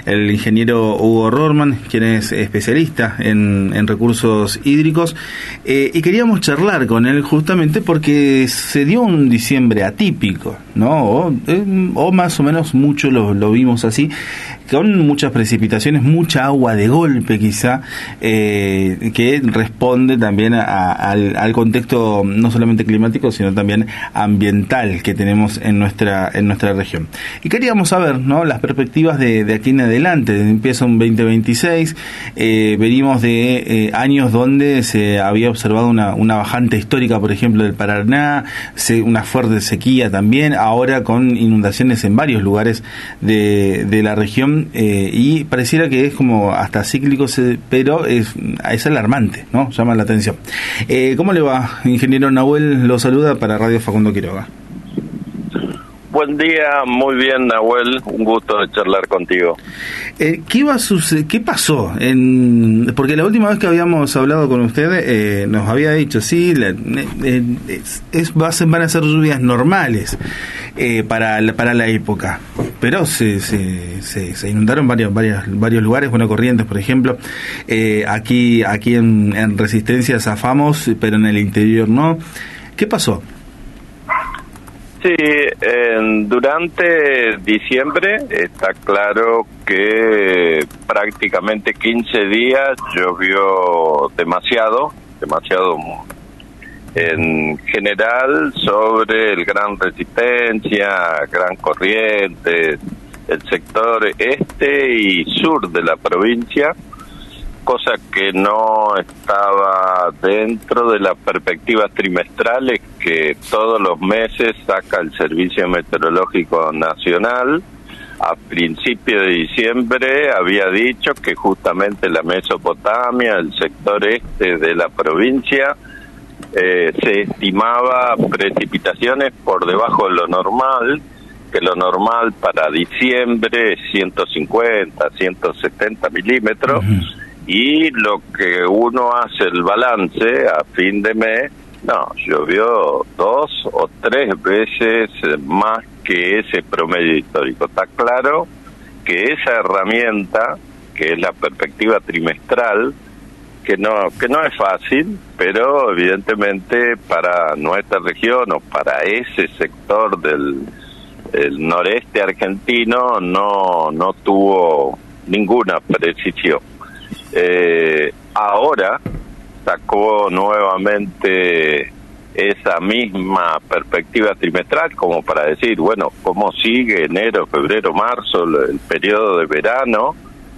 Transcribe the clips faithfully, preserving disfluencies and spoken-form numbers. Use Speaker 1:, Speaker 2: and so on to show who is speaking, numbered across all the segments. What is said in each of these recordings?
Speaker 1: el ingeniero Hugo Rorman, quien es especialista en, en recursos hídricos, eh, y queríamos charlar con él justamente porque se dio un diciembre atípico, ¿no? O, eh, o más o menos mucho lo, lo vimos así, con muchas precipitaciones, mucha agua de golpe quizá, eh, que responde también a, a, al, al contexto no solamente climático, sino también ambiental que tenemos en nuestra en nuestra región. Y queríamos saber, ¿no?, las perspectivas de, de aquí en adelante. Empieza un veinte veintiséis, eh, venimos de eh, años donde se había observado una, una bajante histórica, por ejemplo, del Paraná, se, una fuerte sequía también, ahora con inundaciones en varios lugares de, de la región. Eh, y pareciera que es como hasta cíclico, pero es, es alarmante, ¿no? Llama la atención. Eh, ¿Cómo le va, ingeniero Nahuel? Lo saluda para Radio Facundo Quiroga.
Speaker 2: Buen día, muy bien, Nahuel, un gusto de charlar contigo.
Speaker 1: Eh, ¿Qué iba a suceder? ¿Qué pasó? En, porque la última vez que habíamos hablado con usted eh, nos había dicho, sí, la, eh, es, es, va a ser, van a ser lluvias normales eh, para, la, para la época, pero se, se, se, se inundaron varios, varios, varios lugares, bueno, Corrientes, por ejemplo, eh, aquí, aquí en, en Resistencia zafamos, pero en el interior no. ¿Qué pasó?
Speaker 2: Sí, eh, durante diciembre está claro que prácticamente quince días llovió demasiado, demasiado en general sobre el Gran Resistencia, Gran Corrientes, el sector este y sur de la provincia, cosa que no estaba dentro de las perspectivas trimestrales que todos los meses saca el Servicio Meteorológico Nacional. A principios de diciembre había dicho que justamente la Mesopotamia, el sector este de la provincia, eh, se estimaba precipitaciones por debajo de lo normal, que lo normal para diciembre es ciento cincuenta, ciento setenta milímetros, uh-huh. Y lo que uno hace el balance a fin de mes, no, llovió dos o tres veces más que ese promedio histórico. Está claro que esa herramienta, que es la perspectiva trimestral, que no que no es fácil, pero evidentemente para nuestra región o para ese sector del el noreste argentino no no tuvo ninguna precisión. Eh, ahora sacó nuevamente esa misma perspectiva trimestral como para decir, bueno, cómo sigue enero, febrero, marzo, el periodo de verano,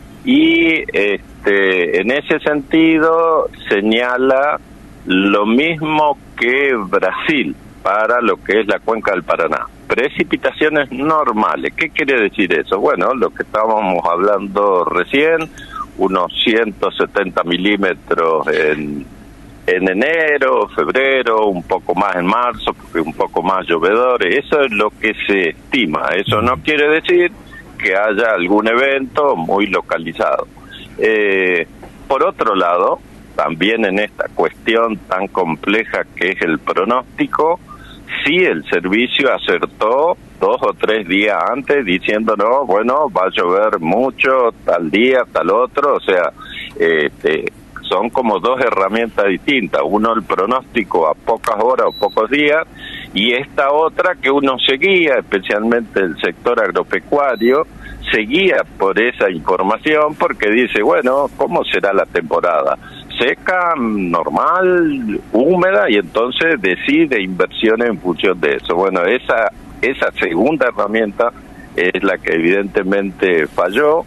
Speaker 2: y este en ese sentido señala lo mismo que Brasil para lo que es la cuenca del Paraná. Precipitaciones normales. ¿Qué quiere decir eso? Bueno, lo que estábamos hablando recién, unos ciento setenta milímetros en, en enero, febrero, un poco más en marzo, porque un poco más llovedores. Eso es lo que se estima. Eso no quiere decir que haya algún evento muy localizado. Eh, por otro lado, también en esta cuestión tan compleja que es el pronóstico, sí el servicio acertó dos o tres días antes diciéndonos, bueno, va a llover mucho tal día, tal otro, o sea, este, son como dos herramientas distintas, uno el pronóstico a pocas horas o pocos días, y esta otra que uno seguía, especialmente el sector agropecuario, seguía por esa información porque dice, bueno, ¿cómo será la temporada? Seca, normal, húmeda, y entonces decide inversiones en función de eso. Bueno, esa esa segunda herramienta es la que evidentemente falló.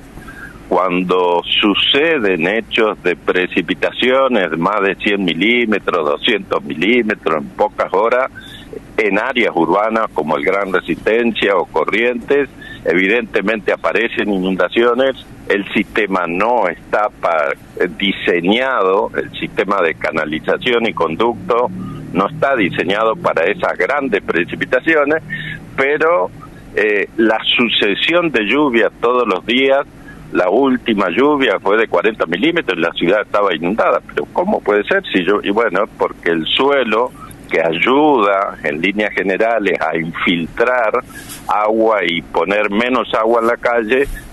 Speaker 2: Cuando suceden hechos de precipitaciones de más de cien milímetros, doscientos milímetros en pocas horas, en áreas urbanas como el Gran Resistencia o Corrientes, evidentemente aparecen inundaciones, el sistema no está para, diseñado, el sistema de canalización y conducto no está diseñado para esas grandes precipitaciones, pero eh, la sucesión de lluvias todos los días, la última lluvia fue de cuarenta milímetros y la ciudad estaba inundada, pero ¿cómo puede ser? Si yo, y bueno, porque el suelo que ayuda en líneas generales a infiltrar agua y poner menos agua en la calle,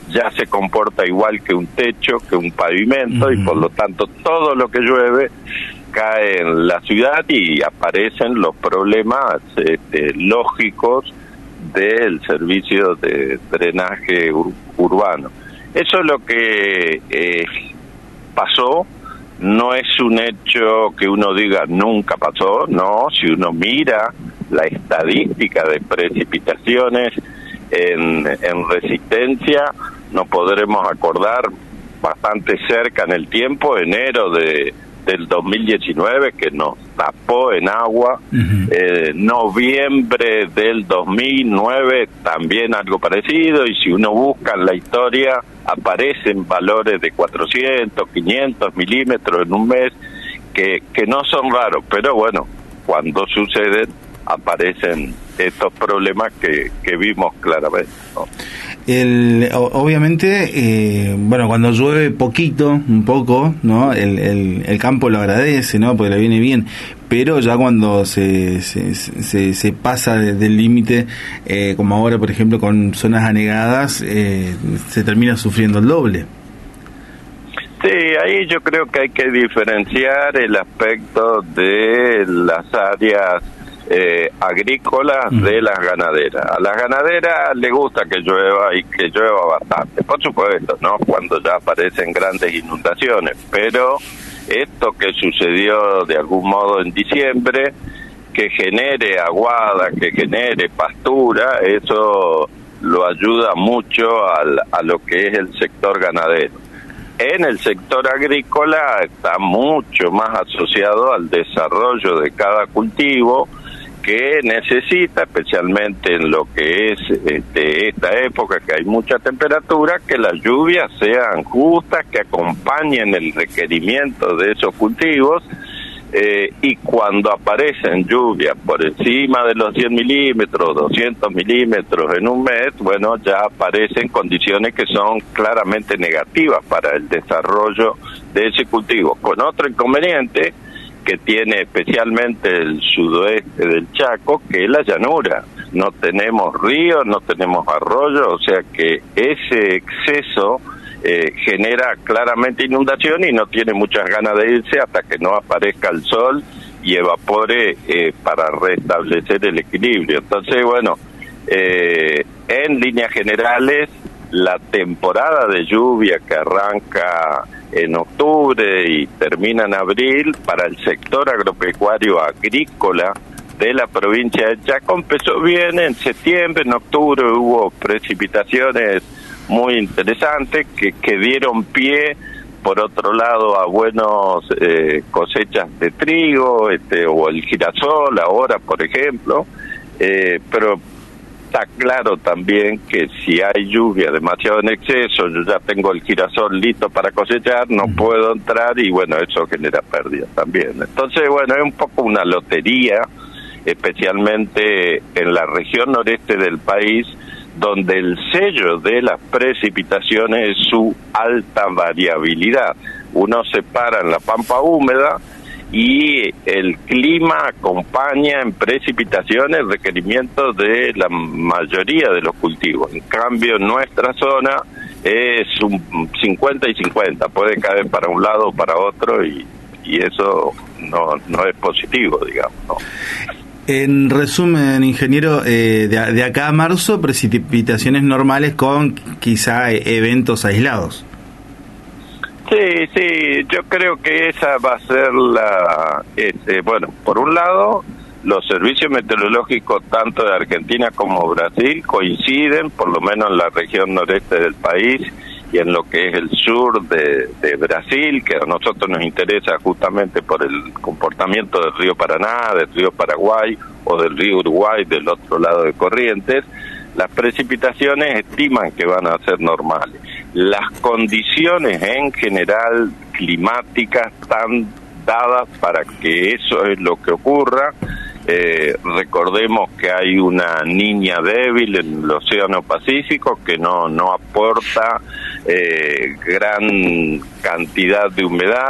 Speaker 2: ya se comporta igual que un techo, que un pavimento, uh-huh. y por lo tanto todo lo que llueve cae en la ciudad y aparecen los problemas este, lógicos del servicio de drenaje ur- urbano. Eso es lo que eh, pasó. No es un hecho que uno diga nunca pasó, no. Si uno mira la estadística de precipitaciones en, en Resistencia, nos podremos acordar bastante cerca en el tiempo, enero de del dos mil diecinueve, que nos tapó en agua, uh-huh. eh, noviembre del dos mil nueve también algo parecido, y si uno busca en la historia aparecen valores de cuatrocientos, quinientos milímetros en un mes, que, que no son raros, pero bueno, cuando suceden aparecen estos problemas que, que vimos claramente, ¿no?
Speaker 1: El, obviamente, eh, bueno, cuando llueve poquito, un poco, ¿no? El, el, el campo lo agradece, ¿no? Porque le viene bien, pero ya cuando se se, se, se pasa de, del límite, eh, como ahora, por ejemplo, con zonas anegadas, eh, se termina sufriendo el doble.
Speaker 2: Sí, ahí yo creo que hay que diferenciar el aspecto de las áreas Eh, agrícolas mm. de las ganaderas. A las ganaderas les gusta que llueva y que llueva bastante, por supuesto, ¿no? Cuando ya aparecen grandes inundaciones, pero esto que sucedió de algún modo en diciembre, que genere aguada, que genere pastura, eso lo ayuda mucho al, a lo que es el sector ganadero. En el sector agrícola está mucho más asociado al desarrollo de cada cultivo, que necesita, especialmente en lo que es este, esta época, que hay mucha temperatura, que las lluvias sean justas, que acompañen el requerimiento de esos cultivos, eh, y cuando aparecen lluvias por encima de los cien milímetros, doscientos milímetros en un mes, bueno, ya aparecen condiciones que son claramente negativas para el desarrollo de ese cultivo, con otro inconveniente que tiene especialmente el sudoeste del Chaco, que es la llanura. No tenemos ríos, no tenemos arroyos, o sea que ese exceso eh, genera claramente inundación y no tiene muchas ganas de irse hasta que no aparezca el sol y evapore eh, para restablecer el equilibrio. Entonces, bueno, eh, en líneas generales, la temporada de lluvia que arranca en octubre y termina en abril, para el sector agropecuario agrícola de la provincia de Chaco empezó bien. En septiembre, en octubre hubo precipitaciones muy interesantes que, que dieron pie, por otro lado, a buenos eh, cosechas de trigo, este, o el girasol ahora, por ejemplo, eh, pero está claro también que si hay lluvia demasiado en exceso, yo ya tengo el girasol listo para cosechar, no puedo entrar y bueno, eso genera pérdidas también. Entonces, bueno, es un poco una lotería, especialmente en la región noreste del país, donde el sello de las precipitaciones es su alta variabilidad. Uno se para en la pampa húmeda y el clima acompaña en precipitaciones requerimientos de la mayoría de los cultivos. En cambio, en nuestra zona es un cincuenta y cincuenta, puede caer para un lado o para otro, y, y eso no, no es positivo, digamos, ¿no?
Speaker 1: En resumen, ingeniero, eh, de, de acá a marzo, precipitaciones normales con quizá eventos aislados.
Speaker 2: Sí, sí, yo creo que esa va a ser la... Este, bueno, por un lado, los servicios meteorológicos tanto de Argentina como Brasil coinciden, por lo menos en la región noreste del país y en lo que es el sur de, de Brasil, que a nosotros nos interesa justamente por el comportamiento del río Paraná, del río Paraguay o del río Uruguay del otro lado de Corrientes. Las precipitaciones estiman que van a ser normales. Las condiciones en general climáticas están dadas para que eso es lo que ocurra. Eh, recordemos que hay una niña débil en el Océano Pacífico que no, no aporta eh, gran cantidad de humedad.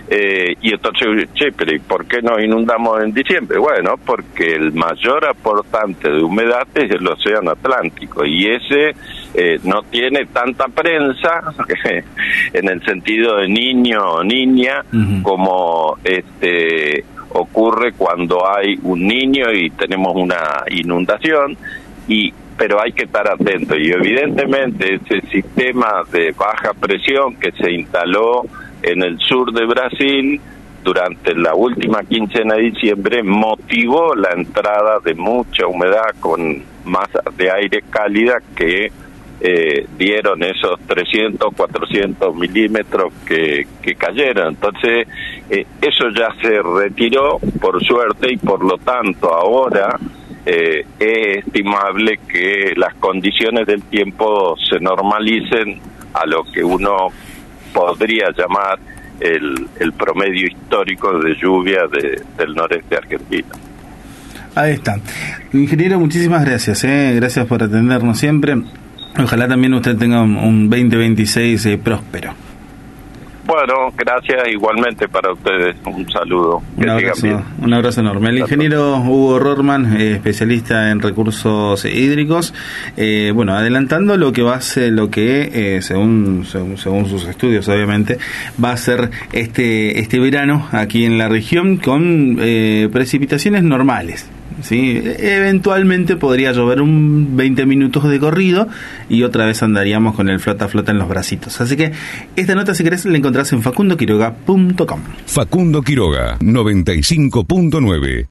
Speaker 2: Eh, y entonces, che, pero ¿y por qué nos inundamos en diciembre? Bueno, porque el mayor aportante de humedad es el océano Atlántico, y ese eh, no tiene tanta prensa en el sentido de niño o niña, uh-huh, como este ocurre cuando hay un niño y tenemos una inundación, y pero hay que estar atento. Y evidentemente ese sistema de baja presión que se instaló en el sur de Brasil durante la última quincena de diciembre motivó la entrada de mucha humedad con masas de aire cálida que eh, dieron esos trescientos, cuatrocientos milímetros que, que cayeron. Entonces, eh, eso ya se retiró, por suerte, y por lo tanto ahora eh, es estimable que las condiciones del tiempo se normalicen a lo que uno podría llamar el, el promedio histórico de lluvia de, del noreste argentino.
Speaker 1: Ahí está. Ingeniero, muchísimas gracias, ¿eh? Gracias por atendernos siempre. Ojalá también usted tenga un, un veinte veintiséis eh, próspero.
Speaker 2: Bueno, gracias igualmente para ustedes. Un saludo.
Speaker 1: Un abrazo, un abrazo enorme. El ingeniero Hugo Rohrmann, eh, especialista en recursos hídricos, eh, bueno, adelantando lo que va a ser, lo que, eh, según, según según sus estudios, obviamente, va a ser este este verano aquí en la región con eh, precipitaciones normales. Sí, eventualmente podría llover un veinte minutos de corrido y otra vez andaríamos con el flota flota en los bracitos. Así que esta nota, si querés, la encontrás en facundo quiroga punto com.
Speaker 3: Facundo Quiroga, noventa y cinco punto nueve.